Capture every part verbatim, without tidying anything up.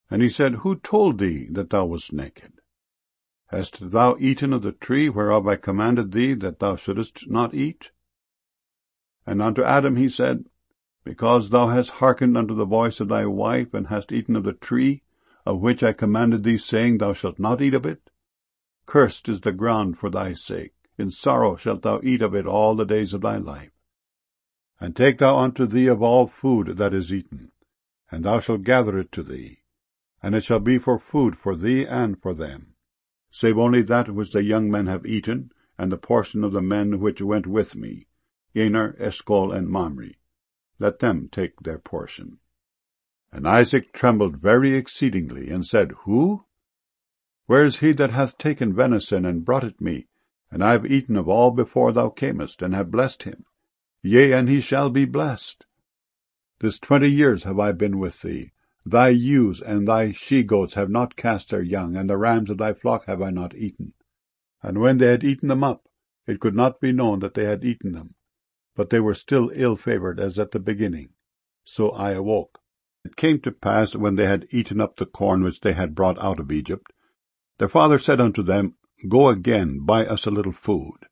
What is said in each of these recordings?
And he said, Who told thee that thou wast naked? Hast thou eaten of the tree whereof I commanded thee that thou shouldest not eat? And unto Adam he said, Because thou hast hearkened unto the voice of thy wife, and hast eaten of the tree, of which I commanded thee, saying, Thou shalt not eat of it, cursed is the ground for thy sake. In sorrow shalt thou eat of it all the days of thy life. And take thou unto thee of all food that is eaten, and thou shalt gather it to thee, and it shall be for food for thee and for them, save only that which the young men have eaten, and the portion of the men which went with me, Aner, Eshcol, and Mamre. Let them take their portion. And Isaac trembled very exceedingly, and said, Who? Where is he that hath taken venison, and brought it me? And I have eaten of all before thou camest, and have blessed him. Yea, and he shall be blessed. This twenty years have I been with thee. Thy ewes and thy she-goats have not cast their young, and the rams of thy flock have I not eaten. And when they had eaten them up, it could not be known that they had eaten them, but they were still ill-favored as at the beginning. So I awoke. It came to pass, when they had eaten up the corn which they had brought out of Egypt, their father said unto them, Go again, buy us a little food.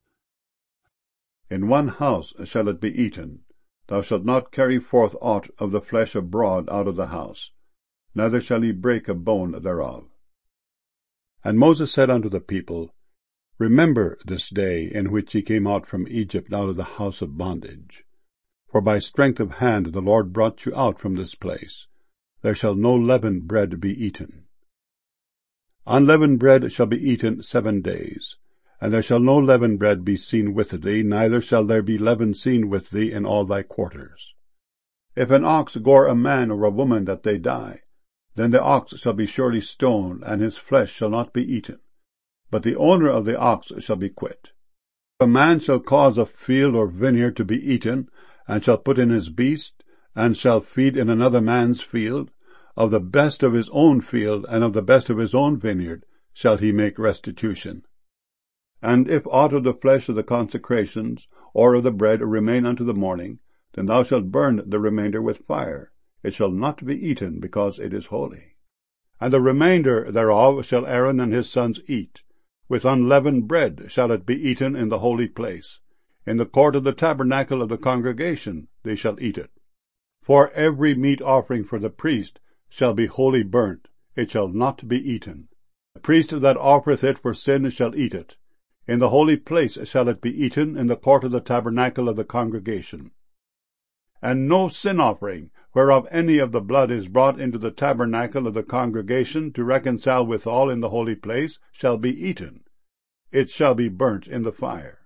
In one house shall it be eaten. Thou shalt not carry forth aught of the flesh abroad out of the house, neither shall ye break a bone thereof. And Moses said unto the people, Remember this day in which ye came out from Egypt out of the house of bondage. For by strength of hand the Lord brought you out from this place. There shall no leavened bread be eaten. Unleavened bread shall be eaten seven days, and there shall no leavened bread be seen with thee, neither shall there be leaven seen with thee in all thy quarters. If an ox gore a man or a woman that they die, then the ox shall be surely stoned, and his flesh shall not be eaten, but the owner of the ox shall be quit. If a man shall cause a field or vineyard to be eaten, and shall put in his beast, and shall feed in another man's field, of the best of his own field, and of the best of his own vineyard, shall he make restitution. And if aught of the flesh of the consecrations, or of the bread, remain unto the morning, then thou shalt burn the remainder with fire. It shall not be eaten, because it is holy. And the remainder thereof shall Aaron and his sons eat. With unleavened bread shall it be eaten in the holy place. In the court of the tabernacle of the congregation they shall eat it. For every meat offering for the priest shall be wholly burnt, it shall not be eaten. The priest that offereth it for sin shall eat it. In the holy place shall it be eaten, in the court of the tabernacle of the congregation. And no sin offering, whereof any of the blood is brought into the tabernacle of the congregation to reconcile withal in the holy place, shall be eaten. It shall be burnt in the fire.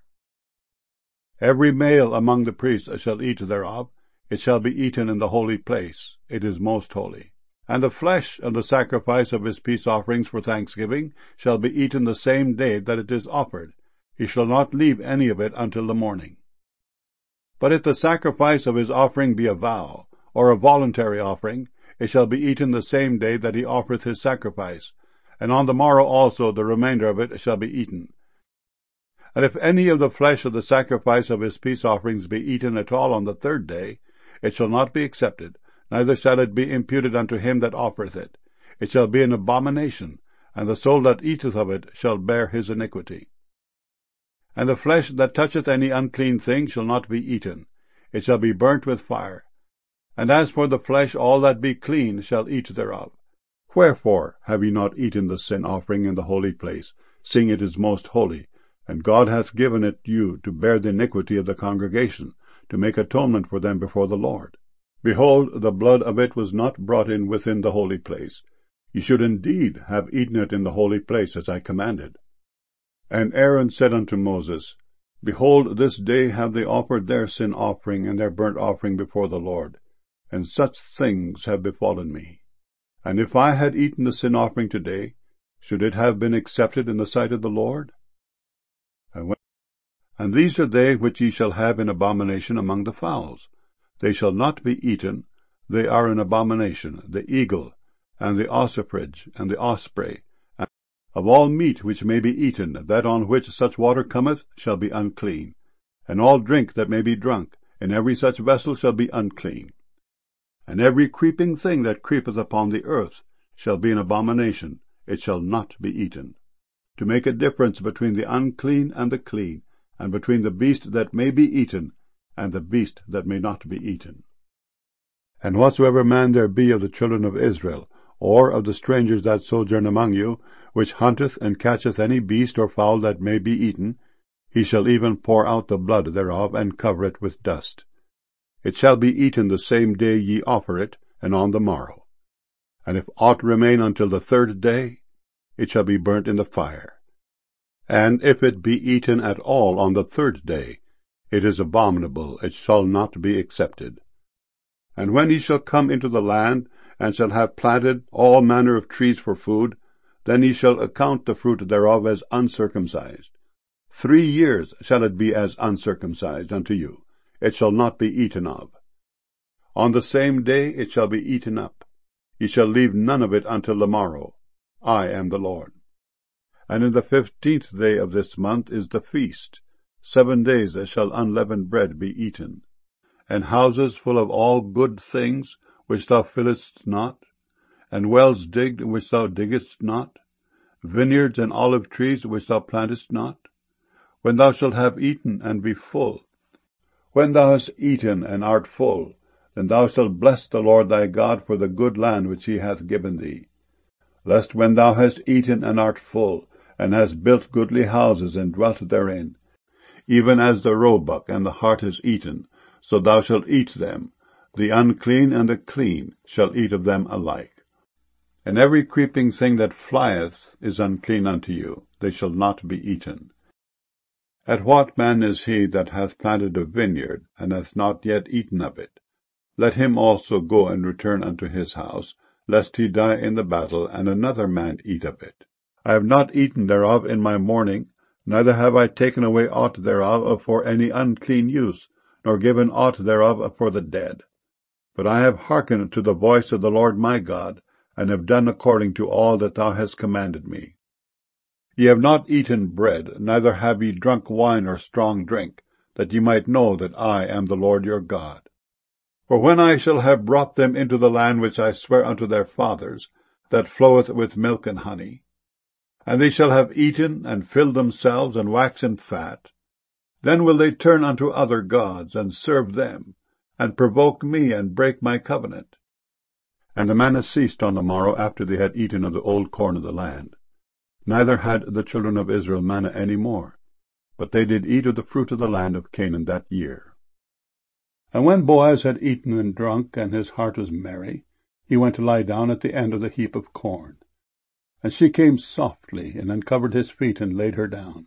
Every male among the priests shall eat thereof. It shall be eaten in the holy place. It is most holy. And the flesh of the sacrifice of his peace offerings for thanksgiving shall be eaten the same day that it is offered. He shall not leave any of it until the morning. But if the sacrifice of his offering be a vow, or a voluntary offering, it shall be eaten the same day that he offereth his sacrifice, and on the morrow also the remainder of it shall be eaten. And if any of the flesh of the sacrifice of his peace offerings be eaten at all on the third day, it shall not be accepted, neither shall it be imputed unto him that offereth it. It shall be an abomination, and the soul that eateth of it shall bear his iniquity. And the flesh that toucheth any unclean thing shall not be eaten. It shall be burnt with fire. And as for the flesh, all that be clean shall eat thereof. Wherefore have ye not eaten the sin offering in the holy place, seeing it is most holy, and God hath given it you to bear the iniquity of the congregation, to make atonement for them before the Lord? Behold, the blood of it was not brought in within the holy place. Ye should indeed have eaten it in the holy place, as I commanded. And Aaron said unto Moses, Behold, this day have they offered their sin offering and their burnt offering before the Lord, and such things have befallen me. And if I had eaten the sin offering today, should it have been accepted in the sight of the Lord? And, when, and these are they which ye shall have in abomination among the fowls. They shall not be eaten, they are an abomination, the eagle, and the ossifrage, and the osprey. And of all meat which may be eaten, that on which such water cometh shall be unclean. And all drink that may be drunk, in every such vessel shall be unclean. And every creeping thing that creepeth upon the earth shall be an abomination, it shall not be eaten. To make a difference between the unclean and the clean, and between the beast that may be eaten, and the beast that may not be eaten. And whatsoever man there be of the children of Israel, or of the strangers that sojourn among you, which hunteth and catcheth any beast or fowl that may be eaten, he shall even pour out the blood thereof, and cover it with dust. It shall be eaten the same day ye offer it, and on the morrow. And if aught remain until the third day, it shall be burnt in the fire. And if it be eaten at all on the third day, it is abominable, it shall not be accepted. And when ye shall come into the land, and shall have planted all manner of trees for food, then ye shall account the fruit thereof as uncircumcised. Three years shall it be as uncircumcised unto you, it shall not be eaten of. On the same day it shall be eaten up. Ye shall leave none of it until the morrow. I am the Lord. And in the fifteenth day of this month is the feast. Seven days shall unleavened bread be eaten. And houses full of all good things, which thou fillest not, and wells digged, which thou diggest not, vineyards and olive trees, which thou plantest not, when thou shalt have eaten and be full. When thou hast eaten and art full, then thou shalt bless the Lord thy God for the good land which he hath given thee. Lest when thou hast eaten and art full, and hast built goodly houses and dwelt therein, even as the roebuck and the hart is eaten, so thou shalt eat them. The unclean and the clean shall eat of them alike. And every creeping thing that flieth is unclean unto you, they shall not be eaten. At what man is he that hath planted a vineyard, and hath not yet eaten of it? Let him also go and return unto his house, lest he die in the battle, and another man eat of it. I have not eaten thereof in my mourning, neither have I taken away aught thereof for any unclean use, nor given aught thereof for the dead. But I have hearkened to the voice of the Lord my God, and have done according to all that thou hast commanded me. Ye have not eaten bread, neither have ye drunk wine or strong drink, that ye might know that I am the Lord your God. For when I shall have brought them into the land which I swear unto their fathers, that floweth with milk and honey, and they shall have eaten and filled themselves and waxen fat, then will they turn unto other gods, and serve them, and provoke me, and break my covenant. And the manna ceased on the morrow after they had eaten of the old corn of the land. Neither had the children of Israel manna any more, but they did eat of the fruit of the land of Canaan that year. And when Boaz had eaten and drunk, and his heart was merry, he went to lie down at the end of the heap of corn. And she came softly, and uncovered his feet, and laid her down.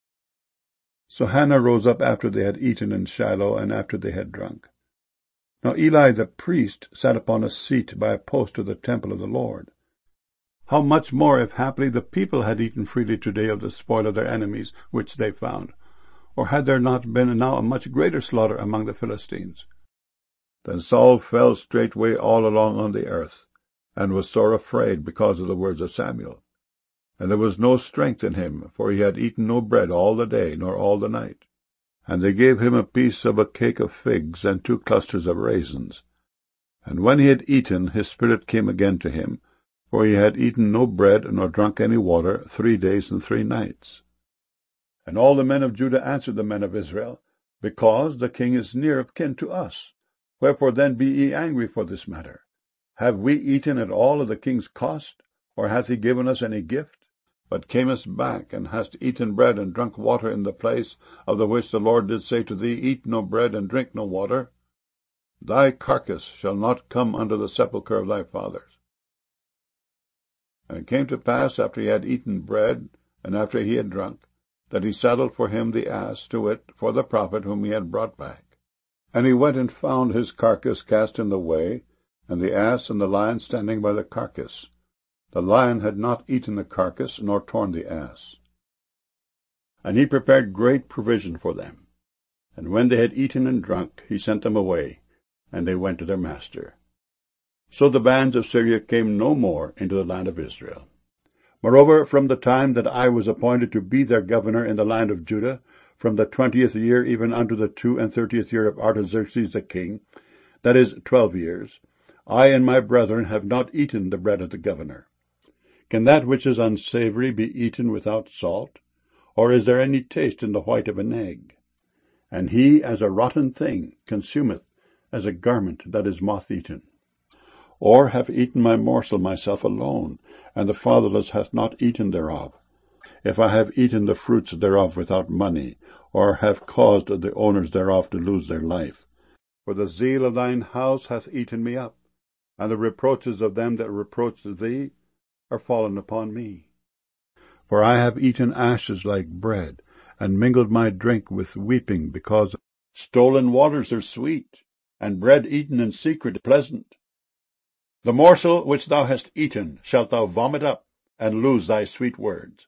So Hannah rose up after they had eaten in Shiloh, and after they had drunk. Now Eli the priest sat upon a seat by a post of the temple of the Lord. How much more if haply the people had eaten freely today of the spoil of their enemies, which they found? Or had there not been now a much greater slaughter among the Philistines? Then Saul fell straightway all along on the earth, and was sore afraid because of the words of Samuel. And there was no strength in him, for he had eaten no bread all the day, nor all the night. And they gave him a piece of a cake of figs, and two clusters of raisins. And when he had eaten, his spirit came again to him, for he had eaten no bread, nor drunk any water, three days and three nights. And all the men of Judah answered the men of Israel, Because the king is near of kin to us. Wherefore then be ye angry for this matter? Have we eaten at all of the king's cost, or hath he given us any gift? But camest back, and hast eaten bread and drunk water in the place of the which the Lord did say to thee, Eat no bread and drink no water. Thy carcass shall not come under the sepulchre of thy fathers. And it came to pass, after he had eaten bread, and after he had drunk, that he saddled for him the ass, to it, for the prophet whom he had brought back. And he went and found his carcass cast in the way, and the ass and the lion standing by the carcass. The lion had not eaten the carcass, nor torn the ass. And he prepared great provision for them. And when they had eaten and drunk, he sent them away, and they went to their master. So the bands of Syria came no more into the land of Israel. Moreover, from the time that I was appointed to be their governor in the land of Judah, from the twentieth year even unto the two and thirtieth year of Artaxerxes the king, that is, twelve years, I and my brethren have not eaten the bread of the governor. Can that which is unsavory be eaten without salt? Or is there any taste in the white of an egg? And he, as a rotten thing, consumeth, as a garment that is moth-eaten. Or have eaten my morsel myself alone, and the fatherless hath not eaten thereof. If I have eaten the fruits thereof without money, or have caused the owners thereof to lose their life. For the zeal of thine house hath eaten me up, and the reproaches of them that reproached thee are fallen upon me. For I have eaten ashes like bread, and mingled my drink with weeping, because stolen waters are sweet, and bread eaten in secret pleasant. The morsel which thou hast eaten shalt thou vomit up, and lose thy sweet words.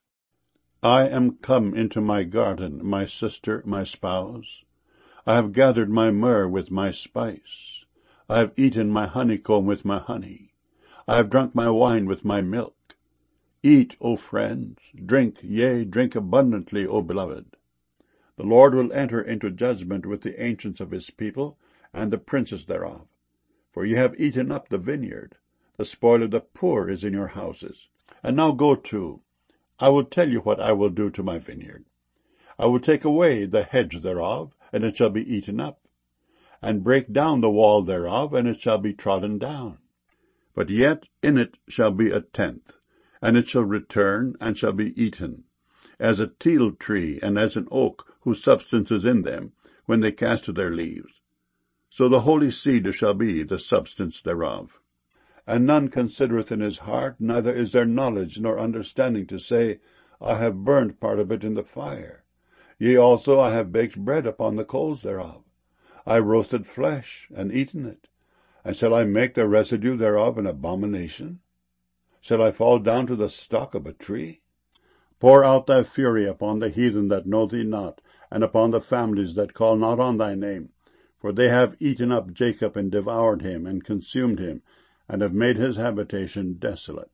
I am come into my garden, my sister, my spouse. I have gathered my myrrh with my spice. I have eaten my honeycomb with my honey. I have drunk my wine with my milk. Eat, O friends, drink, yea, drink abundantly, O beloved. The Lord will enter into judgment with the ancients of his people, and the princes thereof. For ye have eaten up the vineyard. The spoil of the poor is in your houses. And now go to. I will tell you what I will do to my vineyard. I will take away the hedge thereof, and it shall be eaten up, and break down the wall thereof, and it shall be trodden down. But yet in it shall be a tenth, and it shall return, and shall be eaten, as a teil tree, and as an oak, whose substance is in them, when they cast their leaves. So the holy seed shall be the substance thereof. And none considereth in his heart, neither is there knowledge nor understanding to say, I have burned part of it in the fire. Yea, also I have baked bread upon the coals thereof. I roasted flesh, and eaten it. And shall I make the residue thereof an abomination? Shall I fall down to the stock of a tree? Pour out thy fury upon the heathen that know thee not, and upon the families that call not on thy name. For they have eaten up Jacob, and devoured him, and consumed him, and have made his habitation desolate.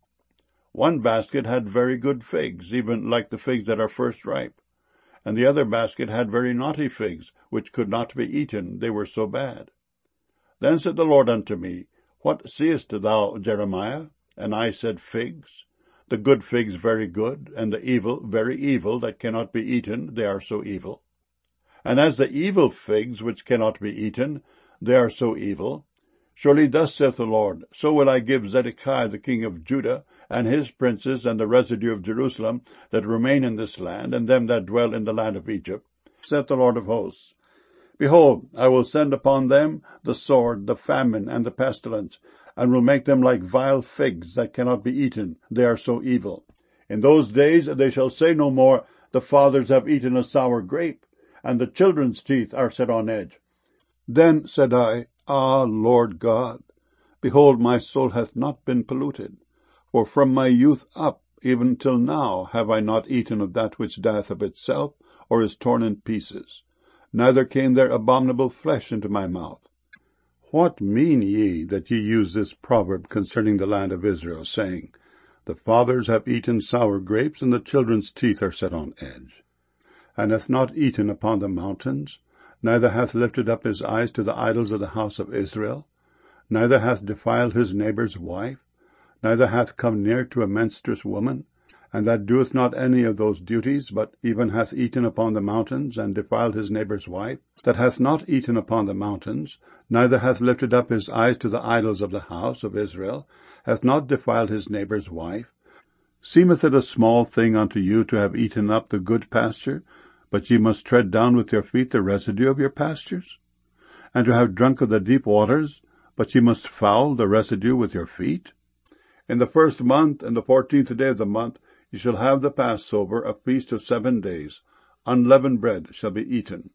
One basket had very good figs, even like the figs that are first ripe. And the other basket had very naughty figs, which could not be eaten, they were so bad. Then said the Lord unto me, What seest thou, Jeremiah? And I said, Figs. The good figs very good, and the evil very evil, that cannot be eaten, they are so evil. And as the evil figs which cannot be eaten, they are so evil, surely thus saith the Lord, so will I give Zedekiah the king of Judah, and his princes, and the residue of Jerusalem, that remain in this land, and them that dwell in the land of Egypt, saith the Lord of hosts. Behold, I will send upon them the sword, the famine, and the pestilence, and will make them like vile figs that cannot be eaten, they are so evil. In those days they shall say no more, The fathers have eaten a sour grape, and the children's teeth are set on edge. Then said I, Ah, Lord God, behold, my soul hath not been polluted, for from my youth up, even till now, have I not eaten of that which dieth of itself, or is torn in pieces, neither came there abominable flesh into my mouth. What mean ye that ye use this proverb concerning the land of Israel, saying, The fathers have eaten sour grapes, and the children's teeth are set on edge, and hath not eaten upon the mountains, neither hath lifted up his eyes to the idols of the house of Israel, neither hath defiled his neighbour's wife, neither hath come near to a menstruous woman, and that doeth not any of those duties, but even hath eaten upon the mountains, and defiled his neighbour's wife, that hath not eaten upon the mountains, neither hath lifted up his eyes to the idols of the house of Israel, hath not defiled his neighbour's wife, seemeth it a small thing unto you to have eaten up the good pasture, but ye must tread down with your feet the residue of your pastures? And to have drunk of the deep waters, but ye must foul the residue with your feet? In the first month, and the fourteenth day of the month, ye shall have the Passover, a feast of seven days. Unleavened bread shall be eaten.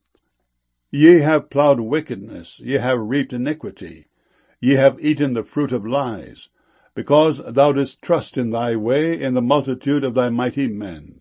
Ye have plowed wickedness, ye have reaped iniquity, ye have eaten the fruit of lies, because thou didst trust in thy way in the multitude of thy mighty men.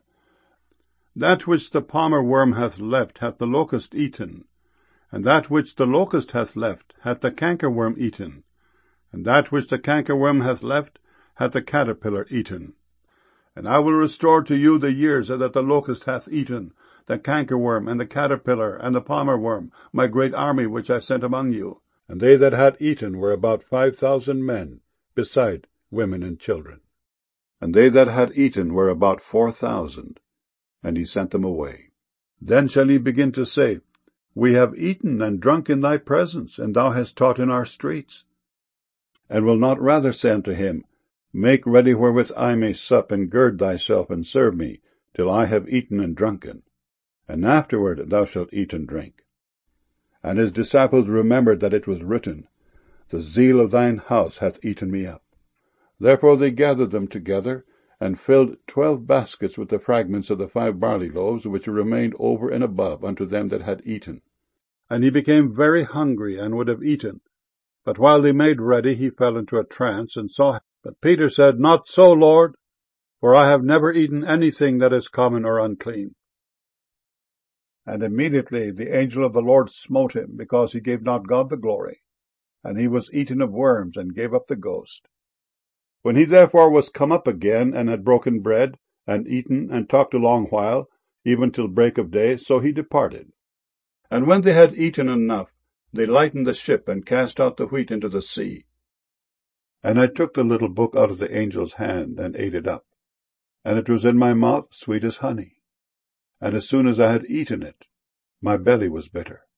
That which the palmer worm hath left hath the locust eaten, and that which the locust hath left hath the cankerworm eaten, and that which the cankerworm hath left hath the caterpillar eaten. And I will restore to you the years that the locust hath eaten, the cankerworm, and the caterpillar, and the palmer worm, my great army which I sent among you. And they that had eaten were about five thousand men, beside women and children. And they that had eaten were about four thousand, and he sent them away. Then shall he begin to say, We have eaten and drunk in thy presence, and thou hast taught in our streets. And will not rather say unto him, Make ready wherewith I may sup, and gird thyself, and serve me, till I have eaten and drunken, and afterward thou shalt eat and drink. And his disciples remembered that it was written, The zeal of thine house hath eaten me up. Therefore they gathered them together, and filled twelve baskets with the fragments of the five barley loaves, which remained over and above unto them that had eaten. And he became very hungry, and would have eaten. But while they made ready, he fell into a trance, and saw him. But Peter said, Not so, Lord, for I have never eaten anything that is common or unclean. And immediately the angel of the Lord smote him, because he gave not God the glory. And he was eaten of worms, and gave up the ghost. When he therefore was come up again, and had broken bread, and eaten, and talked a long while, even till break of day, so he departed. And when they had eaten enough, they lightened the ship, and cast out the wheat into the sea. And I took the little book out of the angel's hand, and ate it up. And it was in my mouth sweet as honey. And as soon as I had eaten it, my belly was bitter.